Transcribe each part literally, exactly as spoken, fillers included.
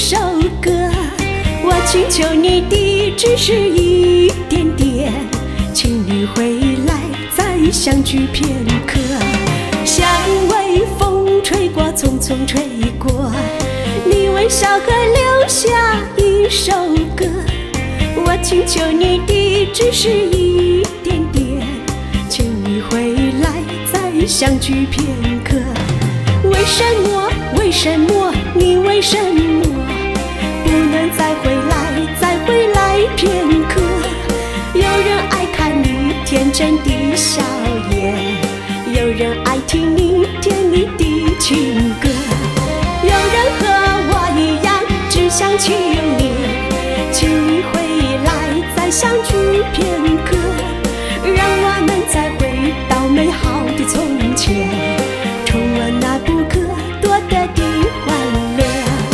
首歌。我请求你的只是一点点，请你回来再相聚片刻。像微风吹过，匆匆吹过，你微笑和留下一首歌。我请求你的只是一点点，请你回来再相聚片刻。为什么为什么你为什么不能再回来再回来片刻？有人爱看你天真的笑颜，有人爱听你甜蜜的情歌，有人和我一样只想起你，请你回来再相聚片刻，让我们再回到美好的从前，重温那不可多得的欢乐。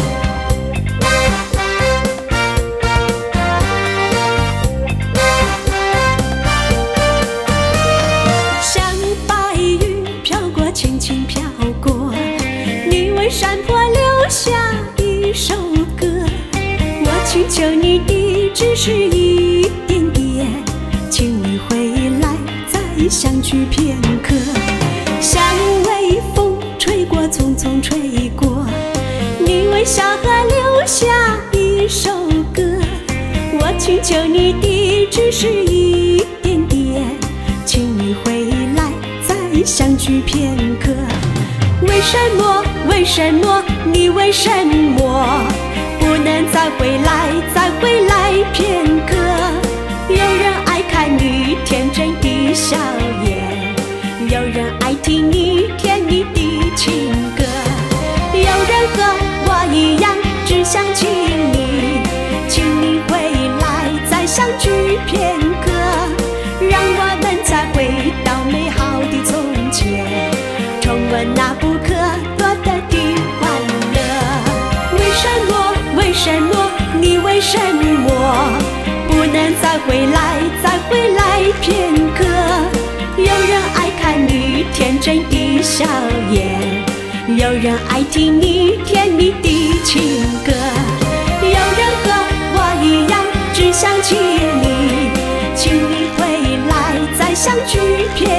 像白云飘过，轻轻飘过，你为山坡留下一首歌。我请求你的只是一点点，请你回来再相聚片刻。像微风吹过，匆匆吹过，你微笑和留下一首歌。我请求你的只是一点点，请你回来再相聚片刻。为什么为什么你为什么不能再回来再回来片刻？有人爱看你天真的笑颜，有人爱听你甜蜜的情歌，有人和我一样只想起你，请你回来再相聚片刻，让我们再回到美好的从前，重温那不可多得的欢乐。为什么为什么你为什么不能再回来再回来片刻？有人爱看你天真的笑颜，有人爱听你甜蜜的情歌，有人和我一样只想起你，请你回来再相聚片